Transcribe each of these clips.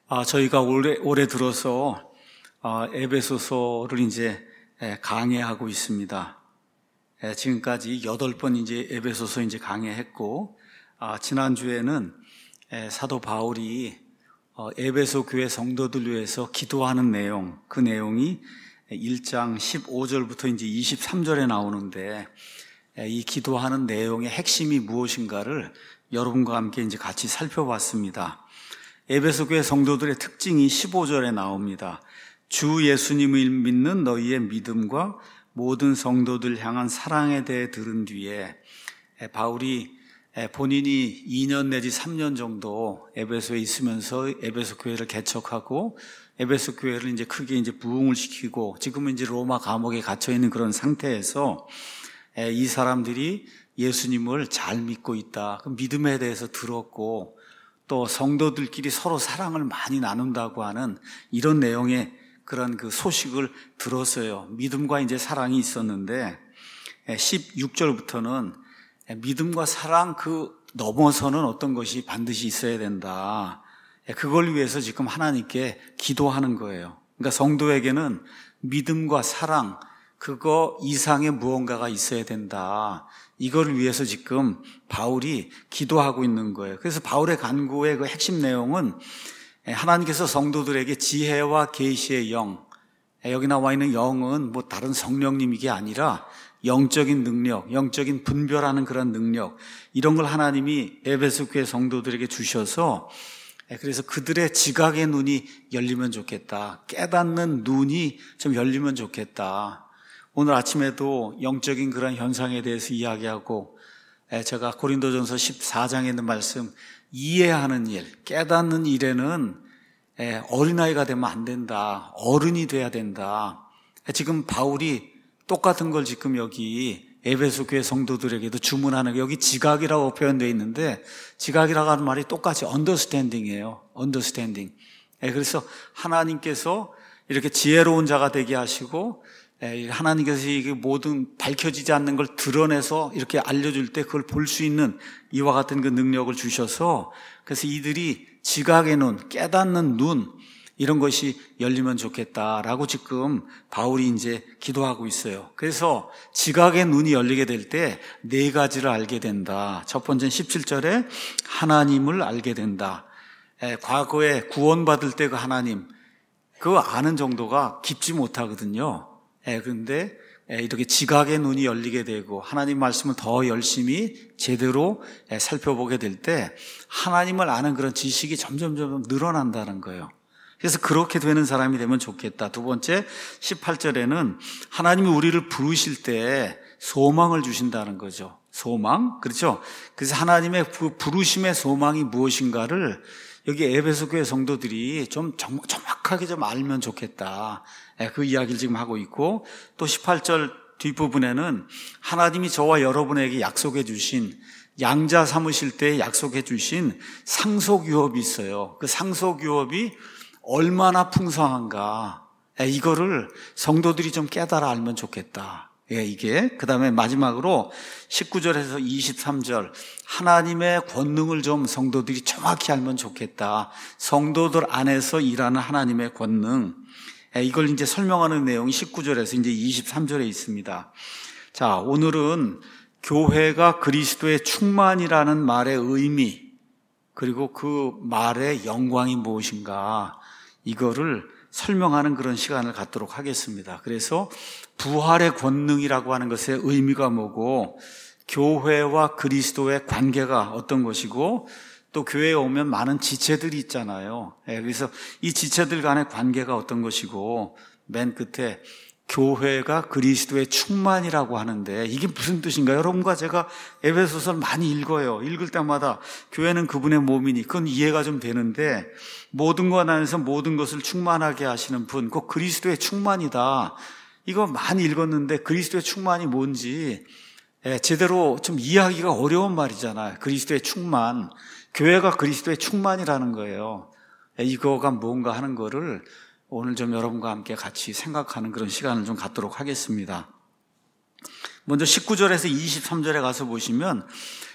저희가 올해 들어서 에베소서를 이제 강해하고 있습니다. 지금까지 8번 이제 에베소서 이제 강해했고, 지난주에는 사도 바울이 에베소 교회 성도들 위해서 기도하는 내용, 그 내용이 1장 15절부터 이제 23절에 나오는데, 이 기도하는 내용의 핵심이 무엇인가를 여러분과 함께 이제 같이 살펴봤습니다. 에베소 교회 성도들의 특징이 15절에 나옵니다. 주 예수님을 믿는 너희의 믿음과 모든 성도들 향한 사랑에 대해 들은 뒤에 바울이 본인이 2년 내지 3년 정도 에베소에 있으면서 에베소 교회를 개척하고 에베소 교회를 이제 크게 이제 부흥을 시키고 지금은 이제 로마 감옥에 갇혀 있는 그런 상태에서 이 사람들이 예수님을 잘 믿고 있다. 그 믿음에 대해서 들었고 또 성도들끼리 서로 사랑을 많이 나눈다고 하는 이런 내용의 그런 그 소식을 들었어요. 믿음과 이제 사랑이 있었는데 16절부터는 믿음과 사랑 그 넘어서는 어떤 것이 반드시 있어야 된다. 그걸 위해서 지금 하나님께 기도하는 거예요. 그러니까 성도에게는 믿음과 사랑 그거 이상의 무언가가 있어야 된다. 이걸 위해서 지금 바울이 기도하고 있는 거예요. 그래서 바울의 간구의 그 핵심 내용은 하나님께서 성도들에게 지혜와 계시의 영, 여기 나와 있는 영은 뭐 다른 성령님이 아니라 영적인 능력, 영적인 분별하는 그런 능력, 이런 걸 하나님이 에베소 교회 성도들에게 주셔서 그래서 그들의 지각의 눈이 열리면 좋겠다. 깨닫는 눈이 좀 열리면 좋겠다. 오늘 아침에도 영적인 그런 현상에 대해서 이야기하고 제가 고린도전서 14장에 있는 말씀 이해하는 일, 깨닫는 일에는 어린아이가 되면 안 된다. 어른이 돼야 된다. 지금 바울이 똑같은 걸 지금 여기 에베소 교회 성도들에게도 주문하는 게 여기 지각이라고 표현되어 있는데 지각이라고 하는 말이 똑같이 understanding이에요. understanding. 그래서 하나님께서 이렇게 지혜로운 자가 되게 하시고 하나님께서 이게 모든 밝혀지지 않는 걸 드러내서 이렇게 알려줄 때 그걸 볼 수 있는 이와 같은 그 능력을 주셔서 그래서 이들이 지각의 눈, 깨닫는 눈 이런 것이 열리면 좋겠다라고 지금 바울이 이제 기도하고 있어요. 그래서 지각의 눈이 열리게 될 때 4가지를 알게 된다. 첫 번째는 17절에 하나님을 알게 된다. 과거에 구원받을 때 그 하나님 그거 아는 정도가 깊지 못하거든요. 그런데 이렇게 지각의 눈이 열리게 되고 하나님 말씀을 더 열심히 제대로 살펴보게 될 때 하나님을 아는 그런 지식이 점점 늘어난다는 거예요. 그래서 그렇게 되는 사람이 되면 좋겠다. 두 번째 18절에는 하나님이 우리를 부르실 때 소망을 주신다는 거죠. 소망? 그렇죠? 그래서 하나님의 부르심의 소망이 무엇인가를 여기 에베소 교회 성도들이 좀 정확하게 좀 알면 좋겠다. 그 이야기를 지금 하고 있고 또 18절 뒷부분에는 하나님이 저와 여러분에게 약속해 주신 양자 삼으실 때 약속해 주신 상속유업이 있어요. 그 상속유업이 얼마나 풍성한가 이거를 성도들이 좀 깨달아 알면 좋겠다. 이게 그 다음에 마지막으로 19절에서 23절 하나님의 권능을 좀 성도들이 정확히 알면 좋겠다. 성도들 안에서 일하는 하나님의 권능 이걸 이제 설명하는 내용이 19절에서 이제 23절에 있습니다. 자, 오늘은 교회가 그리스도의 충만이라는 말의 의미 그리고 그 말의 영광이 무엇인가 이거를 설명하는 그런 시간을 갖도록 하겠습니다. 그래서 부활의 권능이라고 하는 것의 의미가 뭐고 교회와 그리스도의 관계가 어떤 것이고 또 교회에 오면 많은 지체들이 있잖아요. 그래서 이 지체들 간의 관계가 어떤 것이고 맨 끝에 교회가 그리스도의 충만이라고 하는데 이게 무슨 뜻인가요? 여러분과 제가 에베소서를 많이 읽어요. 읽을 때마다 교회는 그분의 몸이니 그건 이해가 좀 되는데 모든 것 안에서 모든 것을 충만하게 하시는 분, 그 그리스도의 충만이다. 이거 많이 읽었는데 그리스도의 충만이 뭔지 제대로 좀 이해하기가 어려운 말이잖아요. 그리스도의 충만, 교회가 그리스도의 충만이라는 거예요. 이거가 뭔가 하는 거를 오늘 좀 여러분과 함께 같이 생각하는 그런 시간을 좀 갖도록 하겠습니다. 먼저 19절에서 23절에 가서 보시면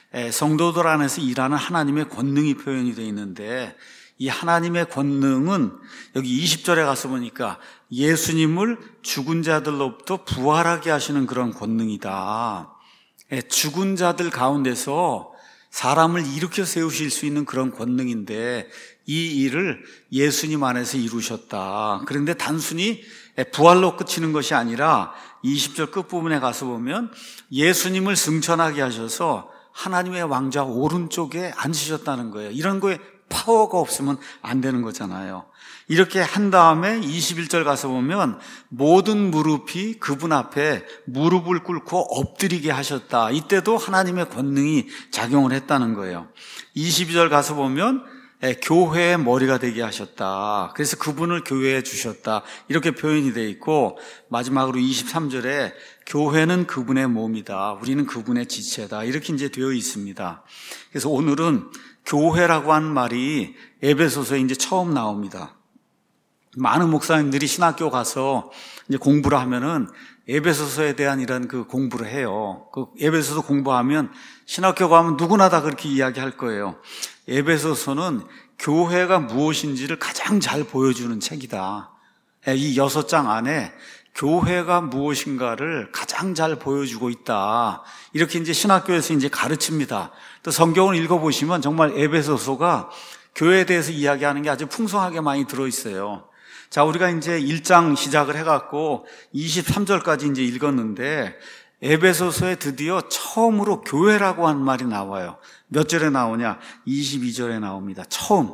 성도들 안에서 일하는 하나님의 권능이 표현이 되어 있는데, 이 하나님의 권능은 여기 20절에 가서 보니까 예수님을 죽은 자들로부터 부활하게 하시는 그런 권능이다. 죽은 자들 가운데서 사람을 일으켜 세우실 수 있는 그런 권능인데, 이 일을 예수님 안에서 이루셨다. 그런데 단순히 부활로 그치는 것이 아니라 20절 끝부분에 가서 보면 예수님을 승천하게 하셔서 하나님의 왕좌 오른쪽에 앉으셨다는 거예요. 이런 거에 파워가 없으면 안 되는 거잖아요. 이렇게 한 다음에 21절 가서 보면 모든 무릎이 그분 앞에 무릎을 꿇고 엎드리게 하셨다. 이때도 하나님의 권능이 작용을 했다는 거예요. 22절 가서 보면 교회의 머리가 되게 하셨다. 그래서 그분을 교회에 주셨다. 이렇게 표현이 되어 있고, 마지막으로 23절에 교회는 그분의 몸이다. 우리는 그분의 지체다. 이렇게 이제 되어 있습니다. 그래서 오늘은 교회라고 하는 말이 에베소서에 이제 처음 나옵니다. 많은 목사님들이 신학교 가서 이제 공부를 하면은 에베소서에 대한 이런 그 공부를 해요. 그 에베소서 공부하면 신학교 가면 누구나 다 그렇게 이야기할 거예요. 에베소서는 교회가 무엇인지를 가장 잘 보여주는 책이다. 이 6장 안에 교회가 무엇인가를 가장 잘 보여주고 있다. 이렇게 이제 신학교에서 이제 가르칩니다. 또 성경을 읽어보시면 정말 에베소서가 교회에 대해서 이야기하는 게 아주 풍성하게 많이 들어있어요. 자, 우리가 이제 1장 시작을 해갖고 23절까지 이제 읽었는데, 에베소서에 드디어 처음으로 교회라고 하는 말이 나와요. 몇 절에 나오냐? 22절에 나옵니다. 처음.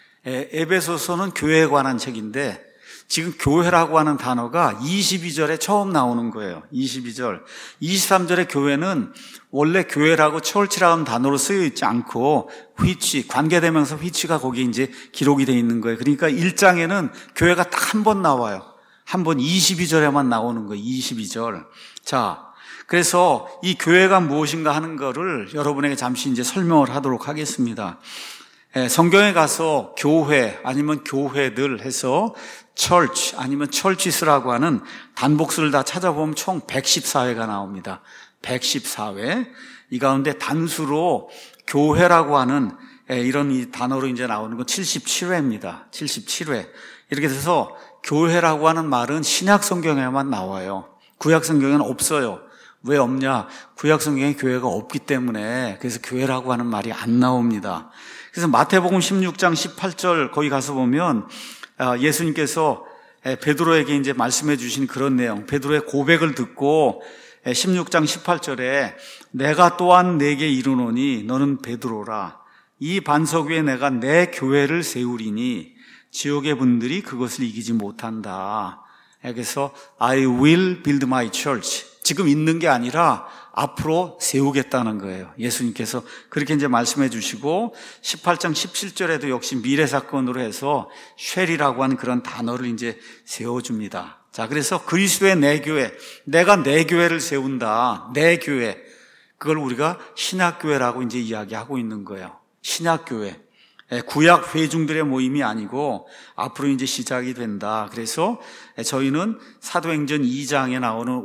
에베소서는 교회에 관한 책인데, 지금 교회라고 하는 단어가 22절에 처음 나오는 거예요. 22절. 23절의 교회는 원래 교회라고 처울치라는 단어로 쓰여 있지 않고 which, 관계대명사 which가 거기에 이제 기록이 되어 있는 거예요. 그러니까 1장에는 교회가 딱 한 번 나와요. 한 번 22절에만 나오는 거예요. 22절. 자, 그래서 이 교회가 무엇인가 하는 거를 여러분에게 잠시 이제 설명을 하도록 하겠습니다. 성경에 가서 교회 아니면 교회들 해서 church 아니면 churches라고 하는 단복수를 다 찾아보면 총 114회가 나옵니다. 114회. 이 가운데 단수로 교회라고 하는 이런 이 단어로 이제 나오는 건 77회입니다. 77회. 이렇게 돼서 교회라고 하는 말은 신약 성경에만 나와요. 구약 성경에는 없어요. 왜 없냐? 구약 성경에 교회가 없기 때문에. 그래서 교회라고 하는 말이 안 나옵니다. 그래서 마태복음 16장 18절 거기 가서 보면 예수님께서 베드로에게 이제 말씀해 주신 그런 내용, 베드로의 고백을 듣고 16장 18절에 내가 또한 내게 이르노니 너는 베드로라. 이 반석 위에 내가 내 교회를 세우리니 지옥의 분들이 그것을 이기지 못한다. 그래서 I will build my church. 지금 있는 게 아니라 앞으로 세우겠다는 거예요. 예수님께서 그렇게 이제 말씀해 주시고 18장 17절에도 역시 미래 사건으로 해서 쉘이라고 하는 그런 단어를 이제 세워줍니다. 자, 그래서 그리스도의 내 교회, 내가 내 교회를 세운다. 내 교회. 그걸 우리가 신약교회라고 이제 이야기하고 있는 거예요. 신약교회. 구약 회중들의 모임이 아니고 앞으로 이제 시작이 된다. 그래서 저희는 사도행전 2장에 나오는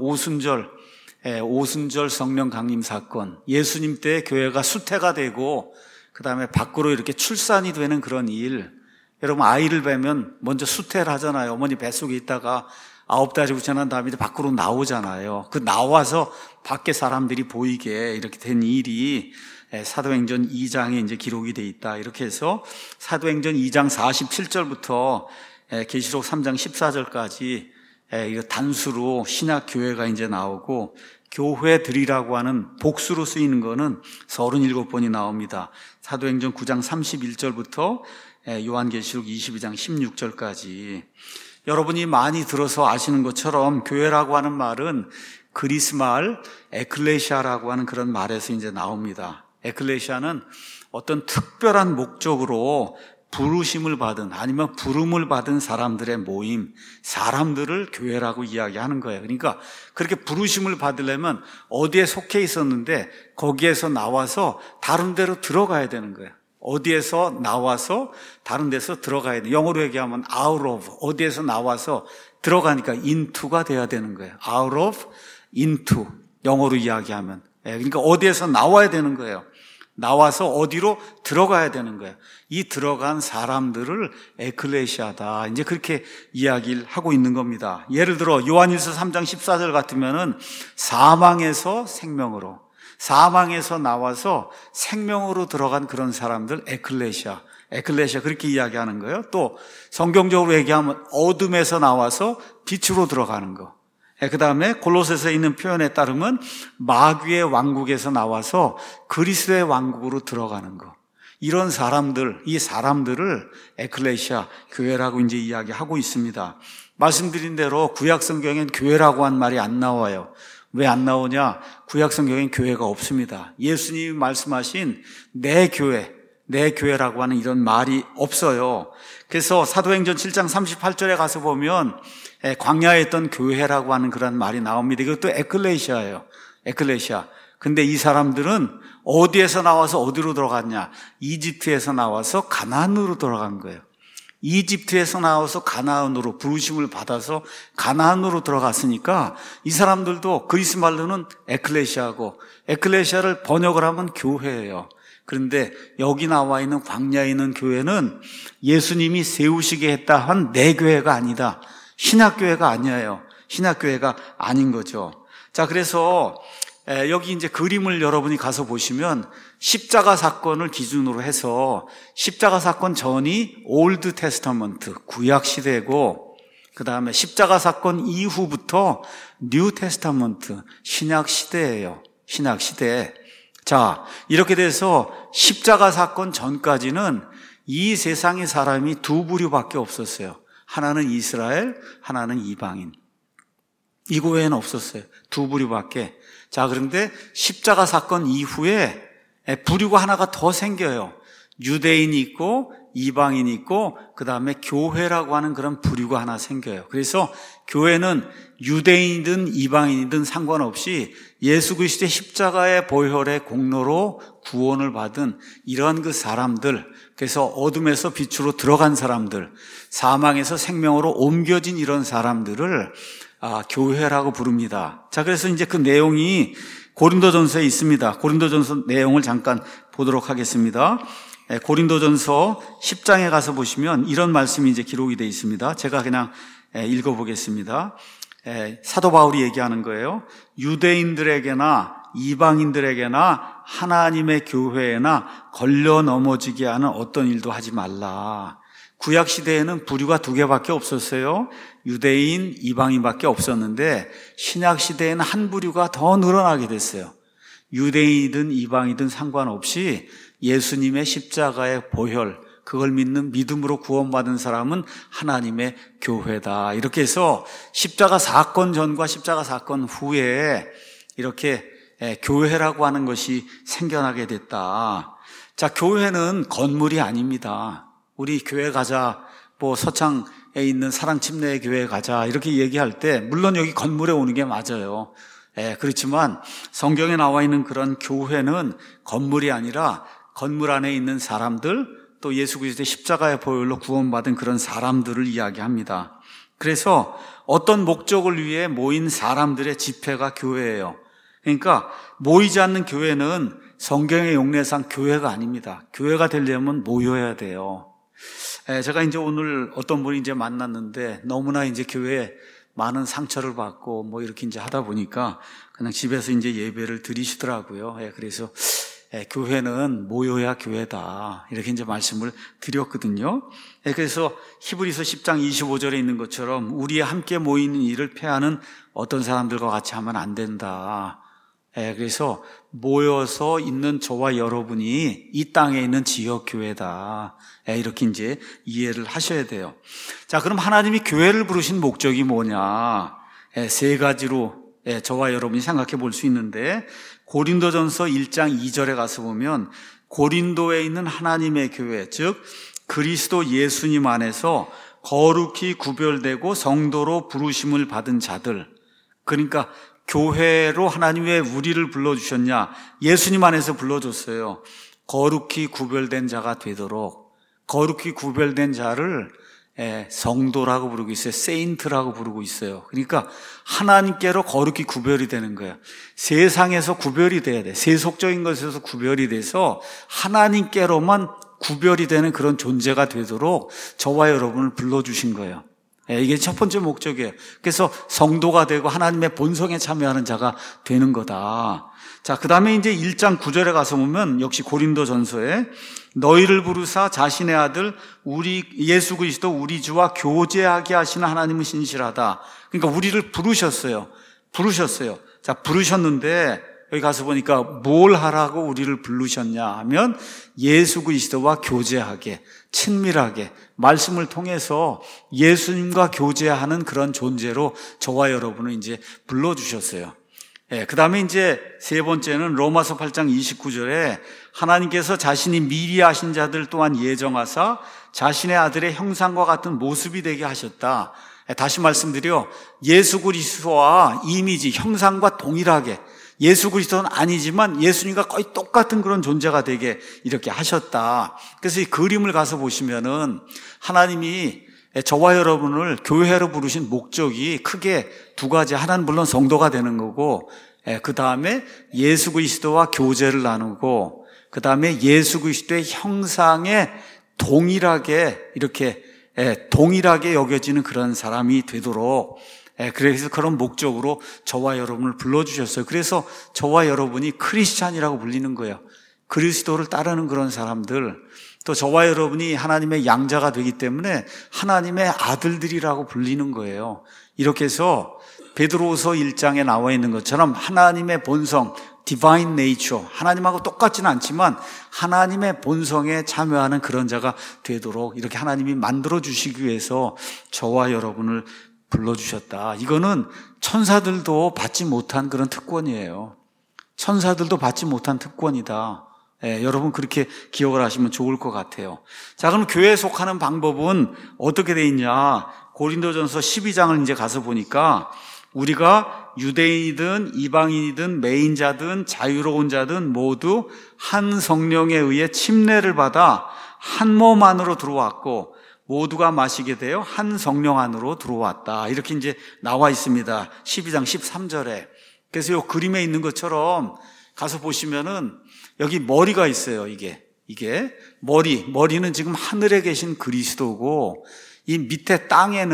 오순절 성령 강림 사건, 예수님 때 교회가 수태가 되고 그 다음에 밖으로 이렇게 출산이 되는 그런 일. 여러분 아이를 뵈면 먼저 수태를 하잖아요. 어머니 뱃속에 있다가 9달이 지난 다음에 밖으로 나오잖아요. 그 나와서 밖에 사람들이 보이게 이렇게 된 일이 사도행전 2장에 이제 기록이 돼 있다. 이렇게 해서 사도행전 2장 47절부터 계시록 3장 14절까지 단수로 신약 교회가 이제 나오고 교회들이라고 하는 복수로 쓰이는 거는 37번이 나옵니다. 사도행전 9장 31절부터 요한계시록 22장 16절까지. 여러분이 많이 들어서 아시는 것처럼 교회라고 하는 말은 그리스 말 에클레시아라고 하는 그런 말에서 이제 나옵니다. 에클레시아는 어떤 특별한 목적으로 부르심을 받은 아니면 부름을 받은 사람들의 모임, 사람들을 교회라고 이야기하는 거예요. 그러니까 그렇게 부르심을 받으려면 어디에 속해 있었는데 거기에서 나와서 다른 데로 들어가야 되는 거예요. 어디에서 나와서 다른 데서 들어가야 돼. 영어로 얘기하면 out of, 어디에서 나와서 들어가니까 into가 돼야 되는 거예요. out of, into, 영어로 이야기하면. 그러니까 어디에서 나와야 되는 거예요. 나와서 어디로 들어가야 되는 거예요. 이 들어간 사람들을 에클레시아다. 이제 그렇게 이야기를 하고 있는 겁니다. 예를 들어 요한일서 3장 14절 같으면은 사망에서 생명으로, 사망에서 나와서 생명으로 들어간 그런 사람들 에클레시아 그렇게 이야기하는 거예요. 또 성경적으로 얘기하면 어둠에서 나와서 빛으로 들어가는 거. 그 다음에 골로새서에 있는 표현에 따르면 마귀의 왕국에서 나와서 그리스도의 왕국으로 들어가는 거. 이런 사람들, 이 사람들을 에클레시아, 교회라고 이제 이야기하고 있습니다. 말씀드린 대로 구약 성경엔 교회라고 한 말이 안 나와요. 왜 안 나오냐? 구약 성경엔 교회가 없습니다. 예수님이 말씀하신 내 교회라고 하는 이런 말이 없어요. 그래서 사도행전 7장 38절에 가서 보면 광야에 있던 교회라고 하는 그런 말이 나옵니다. 이것도 에클레시아예요. 에클레시아. 근데 이 사람들은 어디에서 나와서 어디로 들어갔냐? 이집트에서 나와서 가나안으로 들어간 거예요. 이집트에서 나와서 가나안으로 부르심을 받아서 가나안으로 들어갔으니까 이 사람들도 그리스 말로는 에클레시아고, 에클레시아를 번역을 하면 교회예요. 그런데 여기 나와 있는 광야에 있는 교회는 예수님이 세우시게 했다 한 내 교회가 아니다. 신학교회가 아니에요. 신학교회가 아닌 거죠. 자, 그래서 여기 이제 그림을 여러분이 가서 보시면 십자가 사건을 기준으로 해서 십자가 사건 전이 올드 테스터먼트, 구약 시대고, 그 다음에 십자가 사건 이후부터 뉴 테스터먼트, 신약 시대예요. 신약 시대. 자, 이렇게 돼서 십자가 사건 전까지는 이 세상의 사람이 두 부류밖에 없었어요. 하나는 이스라엘, 하나는 이방인. 이거 외에는 없었어요. 두 부류밖에. 자, 그런데 십자가 사건 이후에 부류가 하나가 더 생겨요. 유대인이 있고 이방인이 있고 그 다음에 교회라고 하는 그런 부류가 하나 생겨요. 그래서 교회는 유대인이든 이방인이든 상관없이 예수 그리스도의 십자가의 보혈의 공로로 구원을 받은 이러한 그 사람들, 그래서 어둠에서 빛으로 들어간 사람들, 사망에서 생명으로 옮겨진 이런 사람들을 교회라고 부릅니다. 자, 그래서 이제 그 내용이 고린도전서에 있습니다. 고린도전서 내용을 잠깐 보도록 하겠습니다. 고린도전서 10장에 가서 보시면 이런 말씀이 이제 기록이 되어 있습니다. 제가 그냥 읽어보겠습니다. 사도 바울이 얘기하는 거예요. 유대인들에게나 이방인들에게나 하나님의 교회에나 걸려 넘어지게 하는 어떤 일도 하지 말라. 구약 시대에는 부류가 두 개밖에 없었어요. 유대인, 이방인밖에 없었는데 신약 시대에는 한 부류가 더 늘어나게 됐어요. 유대인이든 이방이든 상관없이 예수님의 십자가의 보혈, 그걸 믿는 믿음으로 구원받은 사람은 하나님의 교회다. 이렇게 해서 십자가 사건 전과 십자가 사건 후에 이렇게 교회라고 하는 것이 생겨나게 됐다. 자, 교회는 건물이 아닙니다. 우리 교회 가자, 서창에 있는 사랑침례 교회 가자 이렇게 얘기할 때 물론 여기 건물에 오는 게 맞아요. 그렇지만 성경에 나와 있는 그런 교회는 건물이 아니라 건물 안에 있는 사람들, 또 예수 그리스도의 십자가의 보혈로 구원받은 그런 사람들을 이야기합니다. 그래서 어떤 목적을 위해 모인 사람들의 집회가 교회예요. 그러니까 모이지 않는 교회는 성경의 용례상 교회가 아닙니다. 교회가 되려면 모여야 돼요. 제가 이제 오늘 어떤 분이 이제 만났는데 너무나 이제 교회에 많은 상처를 받고 이렇게 이제 하다 보니까 그냥 집에서 이제 예배를 드리시더라고요. 그래서 교회는 모여야 교회다. 이렇게 이제 말씀을 드렸거든요. 그래서 히브리서 10장 25절에 있는 것처럼 우리의 함께 모이는 일을 폐하는 어떤 사람들과 같이 하면 안 된다. 그래서 모여서 있는 저와 여러분이 이 땅에 있는 지역교회다. 이렇게 이제 이해를 하셔야 돼요. 자, 그럼 하나님이 교회를 부르신 목적이 뭐냐? 세 가지로 저와 여러분이 생각해 볼 수 있는데, 고린도전서 1장 2절에 가서 보면 고린도에 있는 하나님의 교회, 즉 그리스도 예수님 안에서 거룩히 구별되고 성도로 부르심을 받은 자들, 그러니까 교회로 하나님 왜 우리를 불러주셨냐? 예수님 안에서 불러줬어요. 거룩히 구별된 자가 되도록. 거룩히 구별된 자를 성도라고 부르고 있어요. 세인트라고 부르고 있어요. 그러니까 하나님께로 거룩히 구별이 되는 거예요. 세상에서 구별이 돼야 돼. 세속적인 것에서 구별이 돼서 하나님께로만 구별이 되는 그런 존재가 되도록 저와 여러분을 불러주신 거예요. 이게 첫 번째 목적이에요. 그래서 성도가 되고 하나님의 본성에 참여하는 자가 되는 거다. 자, 그 다음에 이제 1장 9절에 가서 보면 역시 고린도 전서에 너희를 부르사 자신의 아들 우리 예수 그리스도 우리 주와 교제하게 하시는 하나님은 신실하다. 그러니까 우리를 부르셨어요. 자, 부르셨는데 여기 가서 보니까 뭘 하라고 우리를 부르셨냐 하면 예수 그리스도와 교제하게, 친밀하게 말씀을 통해서 예수님과 교제하는 그런 존재로 저와 여러분을 이제 불러주셨어요. 그 다음에 이제 세 번째는 로마서 8장 29절에 하나님께서 자신이 미리 하신 자들 또한 예정하사 자신의 아들의 형상과 같은 모습이 되게 하셨다. 다시 말씀드려 예수 그리스도와 이미지, 형상과 동일하게 예수 그리스도는 아니지만 예수님과 거의 똑같은 그런 존재가 되게 이렇게 하셨다. 그래서 이 그림을 가서 보시면은 하나님이 저와 여러분을 교회로 부르신 목적이 크게 두 가지. 하나는 물론 성도가 되는 거고, 그 다음에 예수 그리스도와 교제를 나누고, 그 다음에 예수 그리스도의 형상에 동일하게 이렇게 동일하게 여겨지는 그런 사람이 되도록, 그래서 그런 목적으로 저와 여러분을 불러주셨어요. 그래서 저와 여러분이 크리스찬이라고 불리는 거예요. 그리스도를 따르는 그런 사람들. 또 저와 여러분이 하나님의 양자가 되기 때문에 하나님의 아들들이라고 불리는 거예요. 이렇게 해서 베드로후서 1장에 나와 있는 것처럼 하나님의 본성, divine nature, 하나님하고 똑같지는 않지만 하나님의 본성에 참여하는 그런 자가 되도록 이렇게 하나님이 만들어주시기 위해서 저와 여러분을 불러주셨다. 이거는 천사들도 받지 못한 그런 특권이에요. 천사들도 받지 못한 특권이다. 여러분 그렇게 기억을 하시면 좋을 것 같아요. 자, 그럼 교회에 속하는 방법은 어떻게 돼 있냐? 고린도전서 12장을 이제 가서 보니까 우리가 유대인이든 이방인이든 매인자든 자유로운 자든 모두 한 성령에 의해 침례를 받아 한 몸 안으로 들어왔고 모두가 마시게 되어 한 성령 안으로 들어왔다. 이렇게 이제 나와 있습니다. 12장 13절에. 그래서 이 그림에 있는 것처럼 가서 보시면은 여기 머리가 있어요. 이게 머리는 지금 하늘에 계신 그리스도고 이 밑에 땅에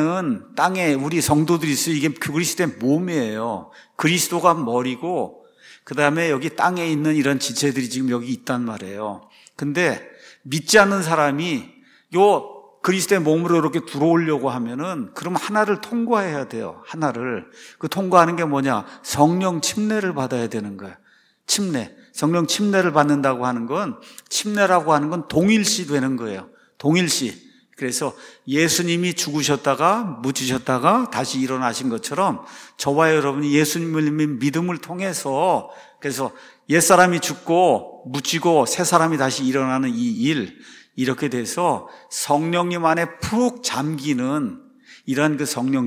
우리 성도들이 있어요. 이게 그리스도의 몸이에요. 그리스도가 머리고 그 다음에 여기 땅에 있는 이런 지체들이 지금 여기 있단 말이에요. 근데 믿지 않는 사람이 요 그리스도의 몸으로 이렇게 들어오려고 하면은 그럼 하나를 통과해야 돼요. 하나를. 그 통과하는 게 뭐냐? 성령 침례를 받아야 되는 거예요. 침례. 성령 침례를 받는다고 하는 건 침례라고 하는 건 동일시 되는 거예요. 동일시. 그래서 예수님이 죽으셨다가 묻히셨다가 다시 일어나신 것처럼 저와 여러분이 예수님을 믿음을 통해서 그래서 옛사람이 죽고 묻히고 새 사람이 다시 일어나는 이 일, 이렇게 돼서 성령님 안에 푹 잠기는 이런 그 성령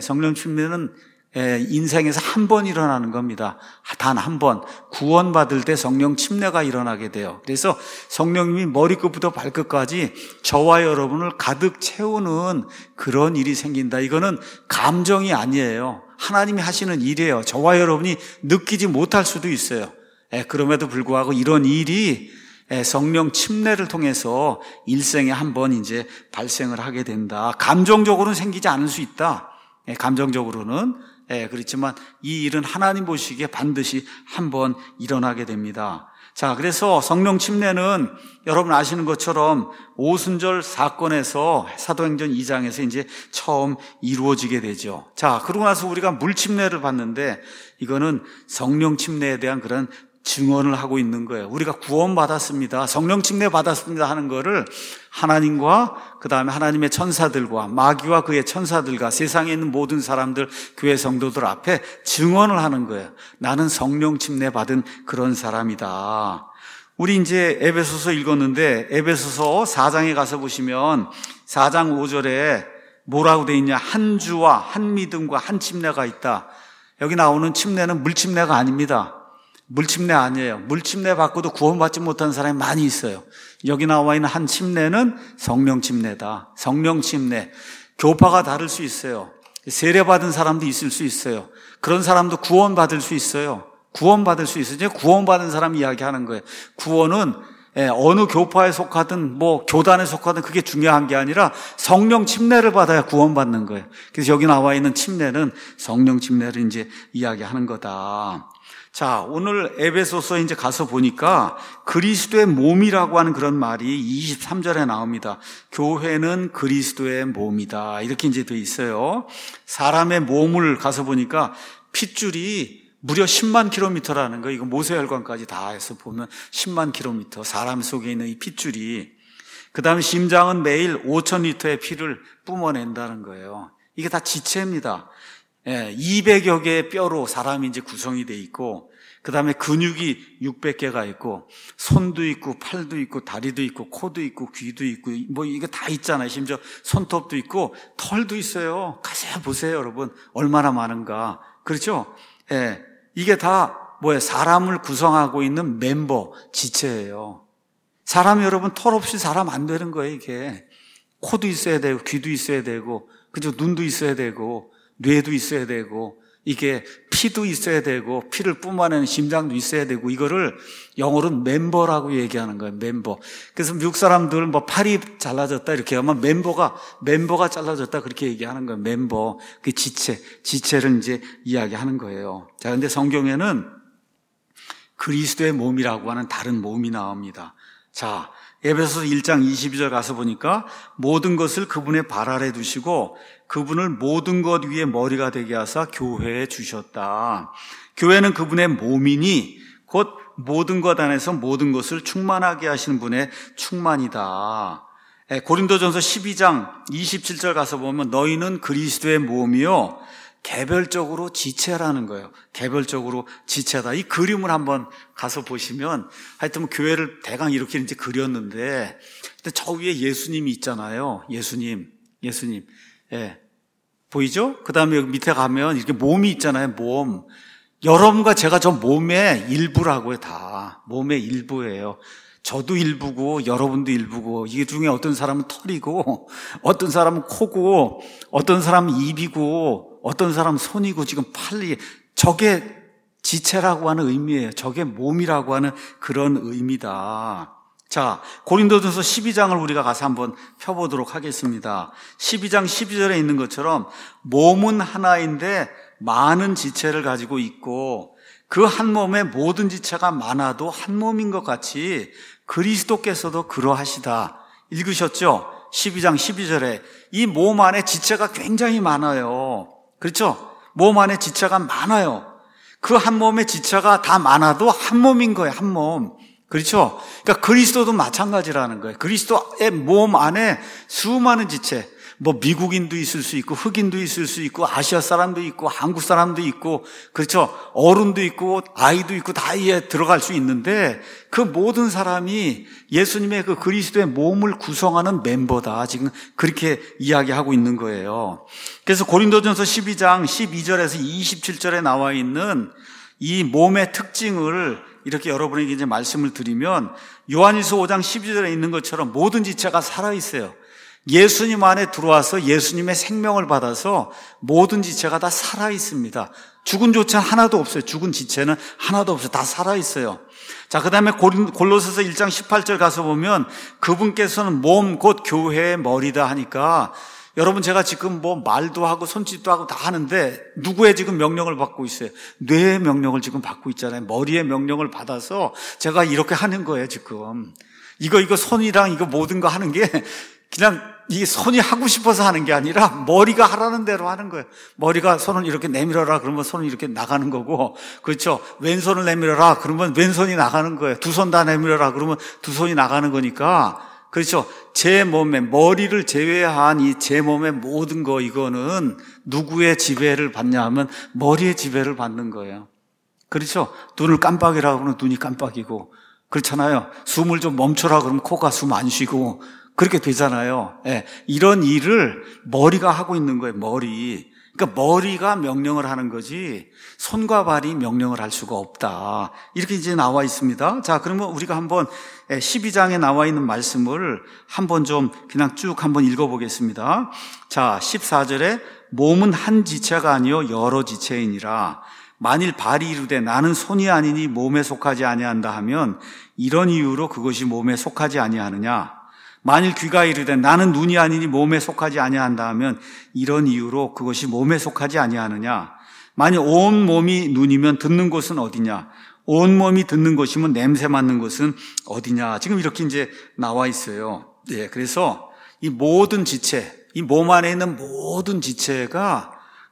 침례는 인생에서 한 번 일어나는 겁니다. 단 한 번. 구원받을 때 성령 침례가 일어나게 돼요. 그래서 성령님이 머리끝부터 발끝까지 저와 여러분을 가득 채우는 그런 일이 생긴다. 이거는 감정이 아니에요. 하나님이 하시는 일이에요. 저와 여러분이 느끼지 못할 수도 있어요. 그럼에도 불구하고 이런 일이 성령 침례를 통해서 일생에 한 번 이제 발생을 하게 된다. 감정적으로는 생기지 않을 수 있다. 감정적으로는. 그렇지만 이 일은 하나님 보시기에 반드시 한 번 일어나게 됩니다. 자, 그래서 성령 침례는 여러분 아시는 것처럼 오순절 사건에서 사도행전 2장에서 이제 처음 이루어지게 되죠. 자, 그러고 나서 우리가 물 침례를 받는데 이거는 성령 침례에 대한 그런 증언을 하고 있는 거예요. 우리가 구원받았습니다. 성령 침례 받았습니다 하는 거를 하나님과 그 다음에 하나님의 천사들과 마귀와 그의 천사들과 세상에 있는 모든 사람들, 교회 성도들 앞에 증언을 하는 거예요. 나는 성령 침례 받은 그런 사람이다. 우리 이제 에베소서 읽었는데 에베소서 4장에 가서 보시면 4장 5절에 뭐라고 돼 있냐? 한 주와 한 믿음과 한 침례가 있다. 여기 나오는 침례는 물 침례가 아닙니다. 물침례 아니에요. 물침례 받고도 구원받지 못한 사람이 많이 있어요. 여기 나와 있는 한 침례는 성령 침례다. 성령 침례. 교파가 다를 수 있어요. 세례받은 사람도 있을 수 있어요. 그런 사람도 구원받을 수 있어요. 구원받을 수 있어요. 구원받은 사람 이야기하는 거예요. 구원은 어느 교파에 속하든 교단에 속하든 그게 중요한 게 아니라 성령 침례를 받아야 구원받는 거예요. 그래서 여기 나와 있는 침례는 성령 침례를 이제 이야기하는 거다. 자, 오늘 에베소서 이제 가서 보니까 그리스도의 몸이라고 하는 그런 말이 23절에 나옵니다. 교회는 그리스도의 몸이다. 이렇게 이제 돼 있어요. 사람의 몸을 가서 보니까 핏줄이 무려 10만 킬로미터라는 거. 이거 모세혈관까지 다 해서 보면 10만 킬로미터. 사람 속에 있는 이 핏줄이. 그 다음에 심장은 매일 5,000리터의 피를 뿜어낸다는 거예요. 이게 다 지체입니다. 200여 개의 뼈로 사람이 이제 구성이 돼 있고, 그 다음에 근육이 600개가 있고, 손도 있고, 팔도 있고, 다리도 있고, 코도 있고, 귀도 있고, 이게 다 있잖아요. 심지어 손톱도 있고, 털도 있어요. 가서 보세요, 여러분. 얼마나 많은가. 그렇죠? 이게 다 사람을 구성하고 있는 멤버, 지체예요. 사람 여러분, 털 없이 사람 안 되는 거예요, 이게. 코도 있어야 되고, 귀도 있어야 되고, 그죠? 눈도 있어야 되고, 뇌도 있어야 되고, 이게 피도 있어야 되고, 피를 뿜어내는 심장도 있어야 되고, 이거를 영어로는 멤버라고 얘기하는 거예요, 멤버. 그래서 미국 사람들 팔이 잘라졌다 이렇게 하면 멤버가 잘라졌다 그렇게 얘기하는 거예요, 멤버. 그 지체를 이제 이야기하는 거예요. 자, 근데 성경에는 그리스도의 몸이라고 하는 다른 몸이 나옵니다. 자, 에베소서 1장 22절 가서 보니까 모든 것을 그분의 발 아래 두시고 그분을 모든 것 위에 머리가 되게 하사 교회에 주셨다. 교회는 그분의 몸이니 곧 모든 것 안에서 모든 것을 충만하게 하시는 분의 충만이다. 고린도전서 12장 27절 가서 보면 너희는 그리스도의 몸이요 개별적으로 지체라는 거예요. 개별적으로 지체다. 이 그림을 한번 가서 보시면 하여튼 교회를 대강 이렇게 이제 그렸는데 저 위에 예수님이 있잖아요. 예수님. 보이죠? 그 다음에 여기 밑에 가면 이렇게 몸이 있잖아요. 몸. 여러분과 제가 저 몸의 일부라고요, 다. 몸의 일부예요. 저도 일부고 여러분도 일부고 이 중에 어떤 사람은 털이고 어떤 사람은 코고 어떤 사람은 입이고 어떤 사람은 손이고 지금 팔이 저게 지체라고 하는 의미예요. 저게 몸이라고 하는 그런 의미다. 자, 고린도전서 12장을 우리가 가서 한번 펴보도록 하겠습니다. 12장 12절에 있는 것처럼 몸은 하나인데 많은 지체를 가지고 있고 그 한 몸에 모든 지체가 많아도 한 몸인 것 같이 그리스도께서도 그러하시다. 읽으셨죠? 12장 12절에 이 몸 안에 지체가 굉장히 많아요. 그렇죠? 몸 안에 지체가 많아요. 그 한 몸의 지체가 다 많아도 한 몸인 거예요. 한 몸. 그렇죠? 그러니까 그리스도도 마찬가지라는 거예요. 그리스도의 몸 안에 수많은 지체, 미국인도 있을 수 있고 흑인도 있을 수 있고 아시아 사람도 있고 한국 사람도 있고 그렇죠? 어른도 있고 아이도 있고 다 이에 들어갈 수 있는데 그 모든 사람이 예수님의 그 그리스도의 몸을 구성하는 멤버다. 지금 그렇게 이야기하고 있는 거예요. 그래서 고린도전서 12장 12절에서 27절에 나와 있는 이 몸의 특징을 이렇게 여러분에게 이제 말씀을 드리면 요한일서 5장 12절에 있는 것처럼 모든 지체가 살아있어요. 예수님 안에 들어와서 예수님의 생명을 받아서 모든 지체가 다 살아있습니다. 죽은 조차 하나도 없어요. 죽은 지체는 하나도 없어요. 다 살아있어요. 자, 그 다음에 골로새서 1장 18절 가서 보면 그분께서는 몸 곧 교회의 머리다 하니까 여러분 제가 지금 말도 하고 손짓도 하고 다 하는데 누구의 지금 명령을 받고 있어요? 뇌의 명령을 지금 받고 있잖아요. 머리의 명령을 받아서 제가 이렇게 하는 거예요, 지금. 이거 손이랑 이거 모든 거 하는 게 그냥 이 손이 하고 싶어서 하는 게 아니라 머리가 하라는 대로 하는 거예요. 머리가 손을 이렇게 내밀어라 그러면 손이 이렇게 나가는 거고, 그렇죠? 왼손을 내밀어라 그러면 왼손이 나가는 거예요. 두 손 다 내밀어라 그러면 두 손이 나가는 거니까, 그렇죠? 제 몸에 머리를 제외한 이 제 몸의 모든 거 이거는 누구의 지배를 받냐 하면 머리의 지배를 받는 거예요. 그렇죠? 눈을 깜빡이라 그러면 눈이 깜빡이고, 그렇잖아요. 숨을 좀 멈춰라 그러면 코가 숨 안 쉬고 그렇게 되잖아요. 이런 일을 머리가 하고 있는 거예요. 머리. 그러니까 머리가 명령을 하는 거지 손과 발이 명령을 할 수가 없다. 이렇게 이제 나와 있습니다. 자, 그러면 우리가 한번 12장에 나와 있는 말씀을 한번 좀 그냥 쭉 한번 읽어보겠습니다. 자, 14절에 몸은 한 지체가 아니요 여러 지체이니라. 만일 발이 이르되 나는 손이 아니니 몸에 속하지 아니한다 하면 이런 이유로 그것이 몸에 속하지 아니하느냐. 만일 귀가 이르되 나는 눈이 아니니 몸에 속하지 아니한다 하면 이런 이유로 그것이 몸에 속하지 아니하느냐. 만일 온 몸이 눈이면 듣는 곳은 어디냐. 온 몸이 듣는 것이면 냄새 맡는 것은 어디냐. 지금 이렇게 이제 나와 있어요. 예, 그래서 이 모든 지체, 이 몸 안에 있는 모든 지체가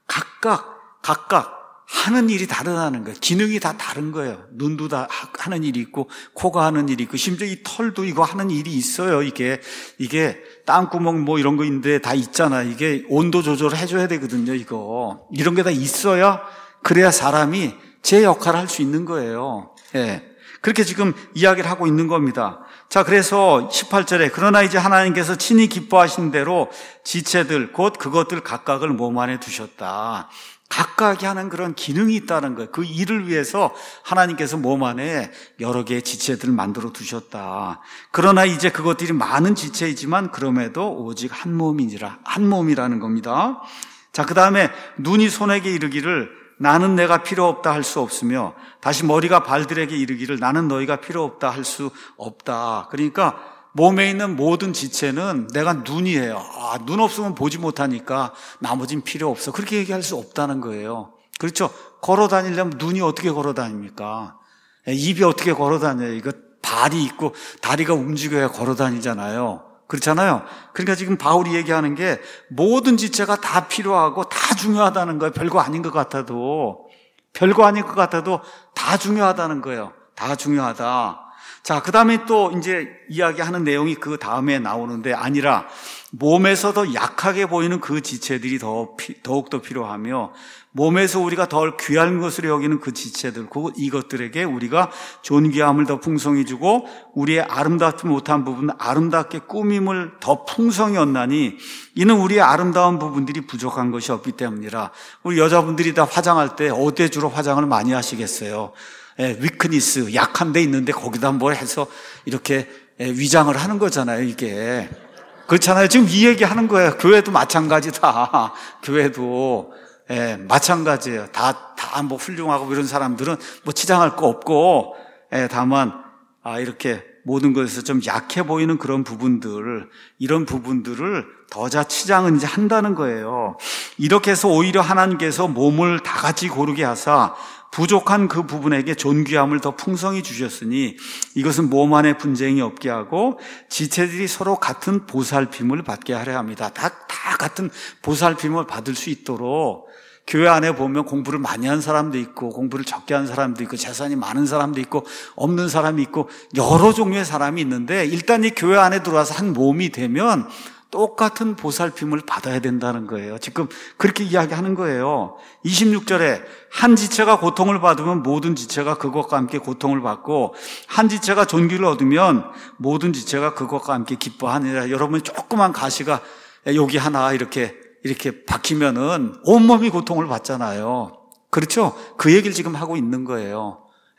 각각 하는 일이 다르다는 거예요. 기능이 다 다른 거예요. 눈도 다 하는 일이 있고, 코가 하는 일이 있고, 심지어 이 털도 이거 하는 일이 있어요. 이게 땀구멍 뭐 이런 거 있는데 다 있잖아. 이게 온도 조절을 해줘야 되거든요. 이런 게 다 있어야 그래야 사람이 제 역할을 할 수 있는 거예요. 예. 그렇게 지금 이야기를 하고 있는 겁니다. 자, 그래서 18절에 그러나 이제 하나님께서 친히 기뻐하신 대로 지체들 곧 그것들 각각을 몸 안에 두셨다. 각각이 하는 그런 기능이 있다는 거예요. 그 일을 위해서 하나님께서 몸 안에 여러 개의 지체들을 만들어 두셨다. 그러나 이제 그것들이 많은 지체이지만 그럼에도 오직 한 몸이니라. 한 몸이라는 겁니다. 자, 그 다음에 눈이 손에게 이르기를 나는 내가 필요 없다 할 수 없으며 다시 머리가 발들에게 이르기를 나는 너희가 필요 없다 할 수 없다. 그러니까 몸에 있는 모든 지체는 내가 눈이에요. 눈 없으면 보지 못하니까 나머진 필요 없어. 그렇게 얘기할 수 없다는 거예요. 그렇죠? 걸어 다니려면 눈이 어떻게 걸어 다닙니까? 입이 어떻게 걸어 다녀요? 이거 발이 있고 다리가 움직여야 걸어 다니잖아요. 그렇잖아요. 그러니까 지금 바울이 얘기하는 게 모든 지체가 다 필요하고 다 중요하다는 거예요. 별거 아닌 것 같아도 다 중요하다는 거예요. 다 중요하다. 자, 그 다음에 또 이제 이야기하는 내용이 그 다음에 나오는데 아니라 몸에서도 약하게 보이는 그 지체들이 더욱더 필요하며 몸에서 우리가 덜 귀한 것으로 여기는 그 지체들, 이것들에게 우리가 존귀함을 더 풍성히 주고 우리의 아름답지 못한 부분 아름답게 꾸밈을 더 풍성히 얻나니 이는 우리의 아름다운 부분들이 부족한 것이 없기 때문이라. 우리 여자분들이 다 화장할 때 어디에 주로 화장을 많이 하시겠어요? 위크니스, 약한 데 있는데 거기다 뭘 해서 이렇게 위장을 하는 거잖아요, 이게. 그렇잖아요. 지금 이 얘기 하는 거예요. 교회도 마찬가지다. 교회도. 마찬가지예요. 다 뭐 훌륭하고 이런 사람들은 뭐 치장할 거 없고, 다만, 이렇게 모든 것에서 좀 약해 보이는 그런 부분들, 이런 부분들을 더 치장은 이제 한다는 거예요. 이렇게 해서 오히려 하나님께서 몸을 다 같이 고르게 하사 부족한 그 부분에게 존귀함을 더 풍성히 주셨으니 이것은 몸 안에 분쟁이 없게 하고 지체들이 서로 같은 보살핌을 받게 하려 합니다. 다 같은 보살핌을 받을 수 있도록 교회 안에 보면 공부를 많이 한 사람도 있고 공부를 적게 한 사람도 있고 재산이 많은 사람도 있고 없는 사람이 있고 여러 종류의 사람이 있는데 일단 이 교회 안에 들어와서 한 몸이 되면 똑같은 보살핌을 받아야 된다는 거예요. 지금 그렇게 이야기하는 거예요. 26절에 한 지체가 고통을 받으면 모든 지체가 그것과 함께 고통을 받고 한 지체가 존귀를 얻으면 모든 지체가 그것과 함께 기뻐하니라. 여러분 조그만 가시가 여기 하나 이렇게 박히면은 온몸이 고통을 받잖아요. 그렇죠? 그 얘기를 지금 하고 있는 거예요.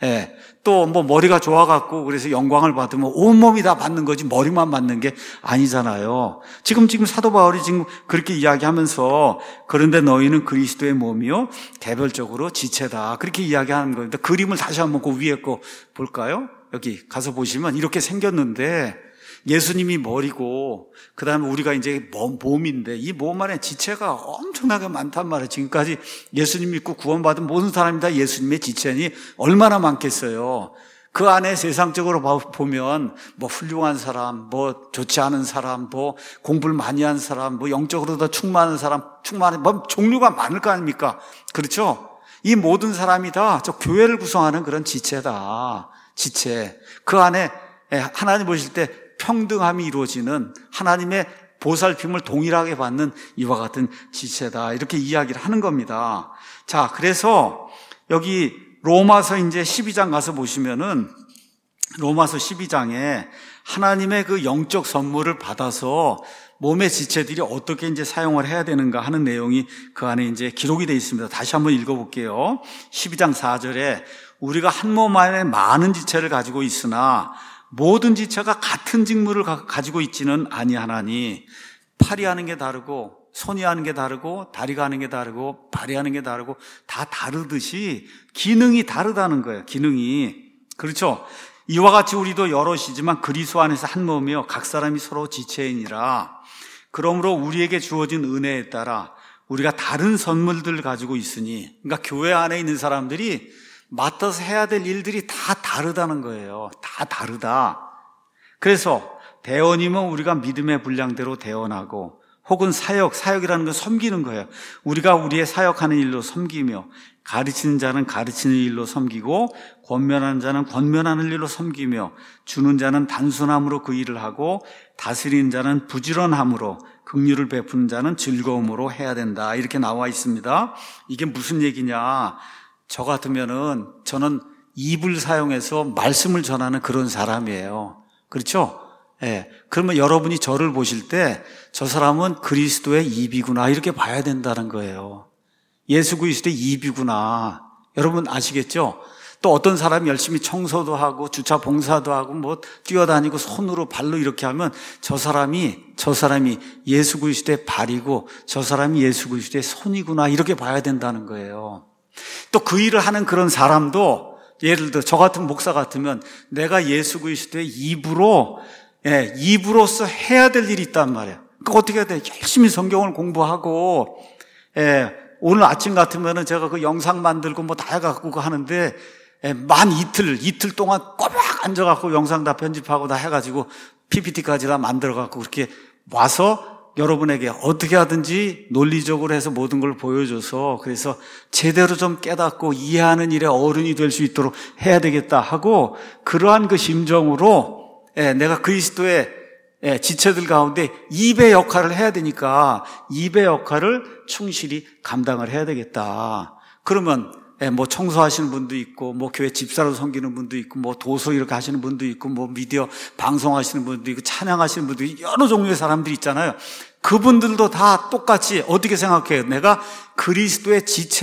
또 뭐 머리가 좋아갖고 그래서 영광을 받으면 온몸이 다 받는 거지 머리만 받는 게 아니잖아요. 지금 사도 바울이 지금 그렇게 이야기하면서 그런데 너희는 그리스도의 몸이요 개별적으로 지체다 그렇게 이야기하는 겁니다. 그림을 다시 한번 그 위에 거 볼까요? 여기 가서 보시면 이렇게 생겼는데 예수님이 머리고 그다음에 우리가 이제 몸인데 이 몸 안에 지체가 엄청나게 많단 말이에요. 지금까지 예수님 믿고 구원받은 모든 사람이 다 예수님의 지체니 얼마나 많겠어요. 그 안에 세상적으로 보면 뭐 훌륭한 사람, 뭐 좋지 않은 사람, 뭐 공부를 많이 한 사람, 뭐 영적으로 더 충만한 사람, 뭐 종류가 많을 거 아닙니까? 그렇죠? 이 모든 사람이 다 저 교회를 구성하는 그런 지체다. 지체. 그 안에 하나님 보실 때 평등함이 이루어지는 하나님의 보살핌을 동일하게 받는 이와 같은 지체다. 이렇게 이야기를 하는 겁니다. 자, 그래서 여기 로마서 이제 12장 가서 보시면은 로마서 12장에 하나님의 그 영적 선물을 받아서 몸의 지체들이 어떻게 이제 사용을 해야 되는가 하는 내용이 그 안에 이제 기록이 되어 있습니다. 다시 한번 읽어볼게요. 12장 4절에 우리가 한 몸 안에 많은 지체를 가지고 있으나 모든 지체가 같은 직무를 가지고 있지는 아니하나니 팔이 하는 게 다르고 손이 하는 게 다르고 다리가 하는 게 다르고 발이 하는 게 다르고 다 다르듯이 기능이 다르다는 거예요. 기능이. 그렇죠? 이와 같이 우리도 여럿이지만 그리스도 안에서 한 몸이요 각 사람이 서로 지체이니라. 그러므로 우리에게 주어진 은혜에 따라 우리가 다른 선물들을 가지고 있으니, 그러니까 교회 안에 있는 사람들이 맡아서 해야 될 일들이 다 다르다는 거예요. 다 다르다. 그래서 대원이면 우리가 믿음의 분량대로 대원하고, 혹은 사역이라는 건 섬기는 거예요. 우리가 우리의 사역하는 일로 섬기며, 가르치는 자는 가르치는 일로 섬기고, 권면하는 자는 권면하는 일로 섬기며, 주는 자는 단순함으로 그 일을 하고, 다스리는 자는 부지런함으로, 긍휼을 베푸는 자는 즐거움으로 해야 된다. 이렇게 나와 있습니다. 이게 무슨 얘기냐? 저 같으면은 저는 입을 사용해서 말씀을 전하는 그런 사람이에요. 그렇죠? 예. 그러면 여러분이 저를 보실 때 저 사람은 그리스도의 입이구나 이렇게 봐야 된다는 거예요. 예수 그리스도의 입이구나. 여러분 아시겠죠? 또 어떤 사람이 열심히 청소도 하고 주차 봉사도 하고 뭐 뛰어다니고 손으로 발로 이렇게 하면 저 사람이 예수 그리스도의 발이고 저 사람이 예수 그리스도의 손이구나 이렇게 봐야 된다는 거예요. 또 그 일을 하는 그런 사람도 예를 들어 저 같은 목사 같으면 내가 예수 그리스도의 입으로서 해야 될 일이 있단 말이에요. 그러니까 어떻게 해야 돼? 열심히 성경을 공부하고, 오늘 아침 같으면은 제가 그 영상 만들고 뭐 다 해갖고 하는데, 만 이틀 동안 꼬박 앉아갖고 영상 다 편집하고 다 해가지고 PPT까지 다 만들어갖고 그렇게 와서 여러분에게 어떻게 하든지 논리적으로 해서 모든 걸 보여줘서 그래서 제대로 좀 깨닫고 이해하는 일에 어른이 될 수 있도록 해야 되겠다 하고 그러한 그 심정으로 내가 그리스도의 지체들 가운데 입의 역할을 해야 되니까 입의 역할을 충실히 감당을 해야 되겠다. 그러면 뭐 청소하시는 분도 있고 뭐 교회 집사로 섬기는 분도 있고 뭐 도서 이렇게 하시는 분도 있고 뭐 미디어 방송하시는 분도 있고 찬양하시는 분도 있고 여러 종류의 사람들이 있잖아요. 그분들도 다 똑같이 어떻게 생각해요? 내가 그리스도의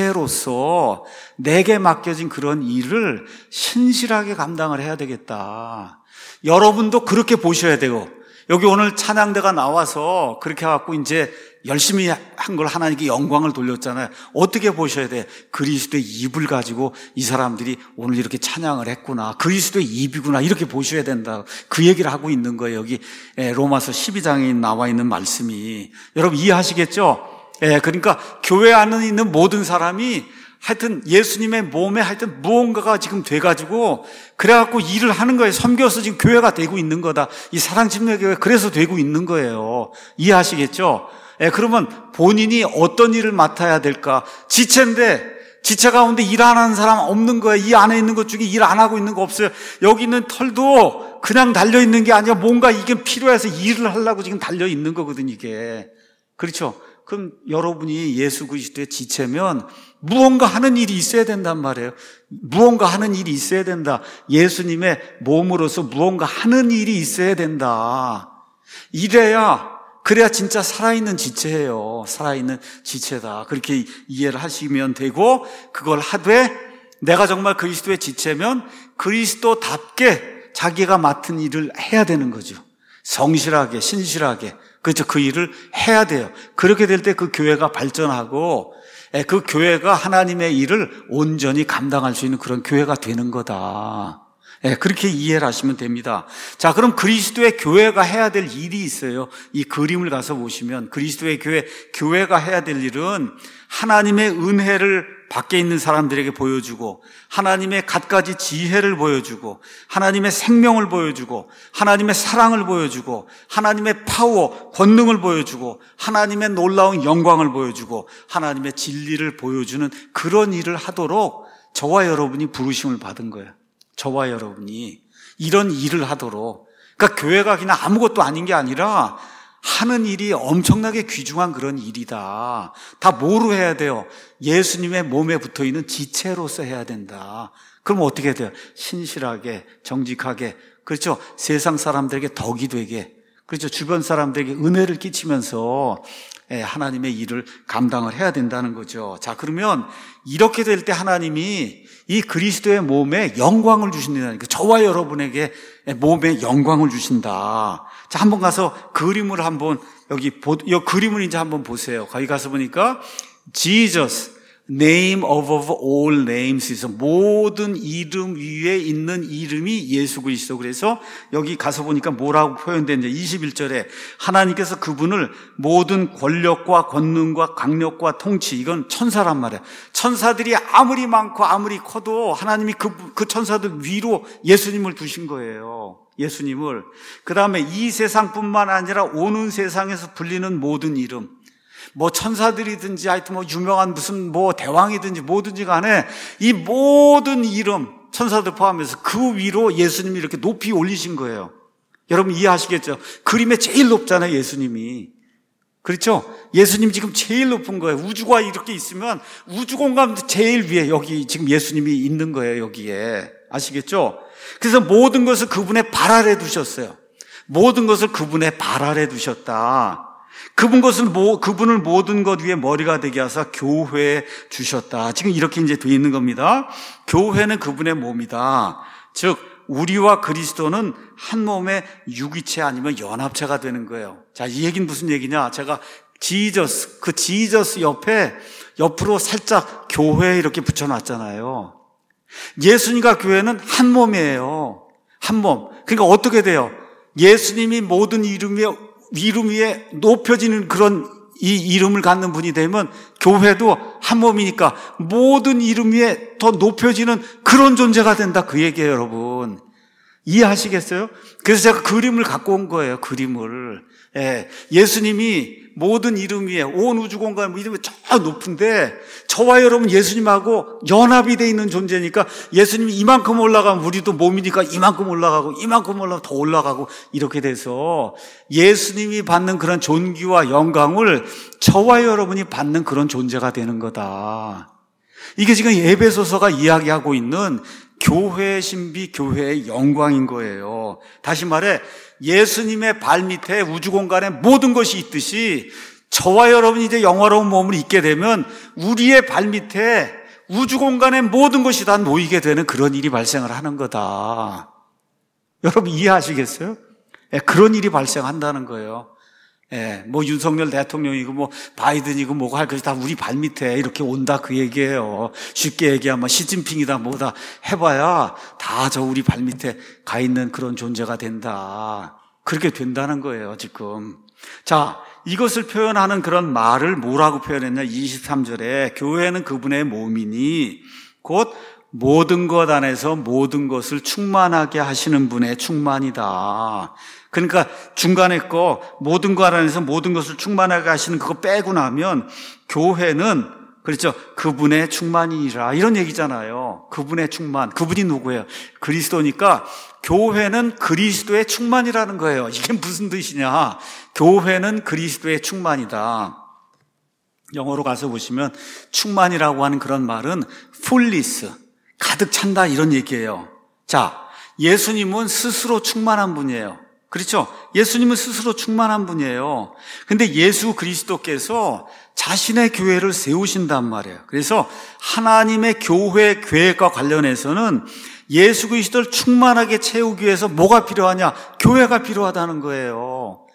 지체로서 내게 맡겨진 그런 일을 신실하게 감당을 해야 되겠다. 여러분도 그렇게 보셔야 되고 여기 오늘 찬양대가 나와서 그렇게 해갖고 이제 열심히 한 걸 하나님께 영광을 돌렸잖아요. 어떻게 보셔야 돼? 그리스도의 입을 가지고 이 사람들이 오늘 이렇게 찬양을 했구나. 그리스도의 입이구나. 이렇게 보셔야 된다. 그 얘기를 하고 있는 거예요. 여기 로마서 12장에 나와 있는 말씀이. 여러분 이해하시겠죠? 그러니까 교회 안에 있는 모든 사람이 하여튼 예수님의 몸에 하여튼 무언가가 지금 돼가지고 그래갖고 일을 하는 거예요. 섬겨서 지금 교회가 되고 있는 거다. 이 사랑침례교회 그래서 되고 있는 거예요. 이해하시겠죠? 그러면 본인이 어떤 일을 맡아야 될까? 지체인데 지체 가운데 일 안 하는 사람 없는 거예요. 이 안에 있는 것 중에 일 안 하고 있는 거 없어요. 여기 있는 털도 그냥 달려있는 게 아니라 뭔가 이게 필요해서 일을 하려고 지금 달려있는 거거든요. 이게. 그렇죠? 그럼 여러분이 예수 그리스도의 지체면 무언가 하는 일이 있어야 된단 말이에요. 무언가 하는 일이 있어야 된다. 예수님의 몸으로서 무언가 하는 일이 있어야 된다. 그래야 진짜 살아있는 지체예요. 살아있는 지체다. 그렇게 이해를 하시면 되고 그걸 하되 내가 정말 그리스도의 지체면 그리스도답게 자기가 맡은 일을 해야 되는 거죠. 성실하게 신실하게 그렇죠. 그 일을 해야 돼요. 그렇게 될 때 그 교회가 발전하고 그 교회가 하나님의 일을 온전히 감당할 수 있는 그런 교회가 되는 거다. 그렇게 이해를 하시면 됩니다. 자, 그럼 그리스도의 교회가 해야 될 일이 있어요. 이 그림을 가서 보시면 그리스도의 교회가 해야 될 일은 하나님의 은혜를 밖에 있는 사람들에게 보여주고 하나님의 갖가지 지혜를 보여주고 하나님의 생명을 보여주고 하나님의 사랑을 보여주고 하나님의 파워, 권능을 보여주고 하나님의 놀라운 영광을 보여주고 하나님의 진리를 보여주는 그런 일을 하도록 저와 여러분이 부르심을 받은 거예요. 저와 여러분이 이런 일을 하도록 그러니까 교회가 그냥 아무것도 아닌 게 아니라 하는 일이 엄청나게 귀중한 그런 일이다. 다 뭐로 해야 돼요? 예수님의 몸에 붙어있는 지체로서 해야 된다. 그럼 어떻게 해야 돼요? 신실하게, 정직하게, 그렇죠? 세상 사람들에게 덕이 되게, 그렇죠? 주변 사람들에게 은혜를 끼치면서 하나님의 일을 감당을 해야 된다는 거죠. 자, 그러면 이렇게 될 때 하나님이 이 그리스도의 몸에 영광을 주신다니까. 저와 여러분에게 몸에 영광을 주신다. 자, 한번 가서 그림을 한번 여기 그림을 이제 한번 보세요. 거기 가서 보니까 Jesus, name above all names 있어. 모든 이름 위에 있는 이름이 예수 그리스도. 그래서 여기 가서 보니까 뭐라고 표현되는지 21절에 하나님께서 그분을 모든 권력과 권능과 강력과 통치, 이건 천사란 말이에요. 천사들이 아무리 많고 아무리 커도 하나님이 그 천사들 위로 예수님을 두신 거예요. 예수님을. 그 다음에 이 세상뿐만 아니라 오는 세상에서 불리는 모든 이름, 뭐 천사들이든지 하여튼 뭐 유명한 무슨 뭐 대왕이든지 뭐든지 간에 이 모든 이름, 천사들 포함해서 그 위로 예수님이 이렇게 높이 올리신 거예요. 여러분 이해하시겠죠? 그림에 제일 높잖아요, 예수님이. 그렇죠? 예수님 지금 제일 높은 거예요. 우주가 이렇게 있으면 우주 공간 제일 위에 여기 지금 예수님이 있는 거예요, 여기에. 아시겠죠? 그래서 모든 것을 그분의 발 아래 두셨어요. 모든 것을 그분의 발 아래 두셨다. 그분을 모든 것 위에 머리가 되게 하사 교회에 주셨다. 지금 이렇게 이제 돼 있는 겁니다. 교회는 그분의 몸이다. 즉, 우리와 그리스도는 한 몸의 유기체 아니면 연합체가 되는 거예요. 자, 이 얘기는 무슨 얘기냐? 제가 지저스 옆으로 살짝 교회 이렇게 붙여놨잖아요. 예수님과 교회는 한 몸이에요. 한 몸. 그러니까 어떻게 돼요? 예수님이 모든 이름 위에 높여지는 그런 이 이름을 갖는 분이 되면 교회도 한 몸이니까 모든 이름 위에 더 높여지는 그런 존재가 된다. 그 얘기예요, 여러분. 이해하시겠어요? 그래서 제가 그림을 갖고 온 거예요, 그림을. 예수님이 모든 이름 위에 온 우주 공간 이름이 저 높은데 저와 여러분 예수님하고 연합이 돼 있는 존재니까 예수님이 이만큼 올라가면 우리도 몸이니까 이만큼 올라가고 더 올라가고 이렇게 돼서 예수님이 받는 그런 존귀와 영광을 저와 여러분이 받는 그런 존재가 되는 거다. 이게 지금 에베소서가 이야기하고 있는 교회의 신비, 교회의 영광인 거예요. 다시 말해 예수님의 발밑에 우주 공간에 모든 것이 있듯이 저와 여러분이 이제 영화로운 몸을 입게 되면 우리의 발밑에 우주 공간에 모든 것이 다 놓이게 되는 그런 일이 발생을 하는 거다. 여러분 이해하시겠어요? 그런 일이 발생한다는 거예요. 뭐 윤석열 대통령이고 뭐 바이든이고 뭐고 할 것이 다 우리 발밑에 이렇게 온다 그 얘기예요. 쉽게 얘기하면 시진핑이다 뭐다 해봐야 다 저 우리 발밑에 가 있는 그런 존재가 된다. 그렇게 된다는 거예요, 지금. 자, 이것을 표현하는 그런 말을 뭐라고 표현했냐? 23절에 교회는 그분의 몸이니 곧 모든 것 안에서 모든 것을 충만하게 하시는 분의 충만이다. 그러니까 중간에 거 모든 것 안에서 모든 것을 충만하게 하시는 그거 빼고 나면 교회는 그렇죠. 그분의 충만이라 이런 얘기잖아요. 그분의 충만. 그분이 누구예요? 그리스도니까 교회는 그리스도의 충만이라는 거예요. 이게 무슨 뜻이냐? 교회는 그리스도의 충만이다. 영어로 가서 보시면 충만이라고 하는 그런 말은 fullness, 가득 찬다 이런 얘기예요. 자, 예수님은 스스로 충만한 분이에요. 그렇죠? 예수님은 스스로 충만한 분이에요. 근데 예수 그리스도께서 자신의 교회를 세우신단 말이에요. 그래서 하나님의 교회 계획과 관련해서는 예수 그리스도를 충만하게 채우기 위해서 뭐가 필요하냐? 교회가 필요하다는 거예요.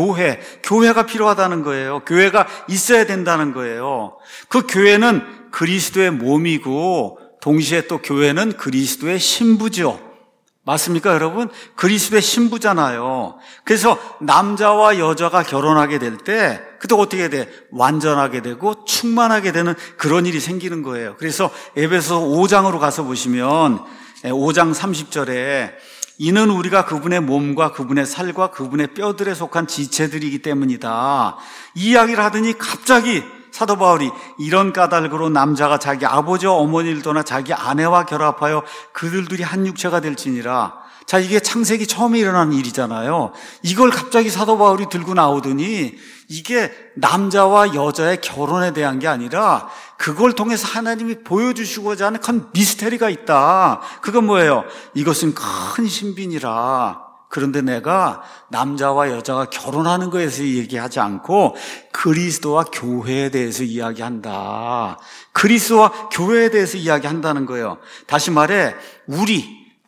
교회가 필요하다는 거예요. 교회가 있어야 된다는 거예요. 그 교회는 그리스도의 몸이고 동시에 또 교회는 그리스도의 신부죠. 맞습니까, 여러분? 그리스도의 신부잖아요. 그래서 남자와 여자가 결혼하게 될 때 그때 어떻게 돼? 완전하게 되고 충만하게 되는 그런 일이 생기는 거예요. 그래서 에베소 5장으로 가서 보시면 5장 30절에 이는 우리가 그분의 몸과 그분의 살과 그분의 뼈들에 속한 지체들이기 때문이다. 이 이야기를 하더니 갑자기 사도 바울이 이런 까닭으로 남자가 자기 아버지와 어머니를 떠나 자기 아내와 결합하여 그들이 한 육체가 될지니라. 자, 이게 창세기 처음에 일어나는 일이잖아요. 이걸 갑자기 사도 바울이 들고 나오더니 이게 남자와 여자의 결혼에 대한 게 아니라 그걸 통해서 하나님이 보여주시고자 하는 큰 미스테리가 있다. 그건 뭐예요? 이것은 큰 신비니라. 그런데 내가 남자와 여자가 결혼하는 것에서 얘기하지 않고 그리스도와 교회에 대해서 이야기한다. 그리스도와 교회에 대해서 이야기한다는 거예요. 다시 말해 우리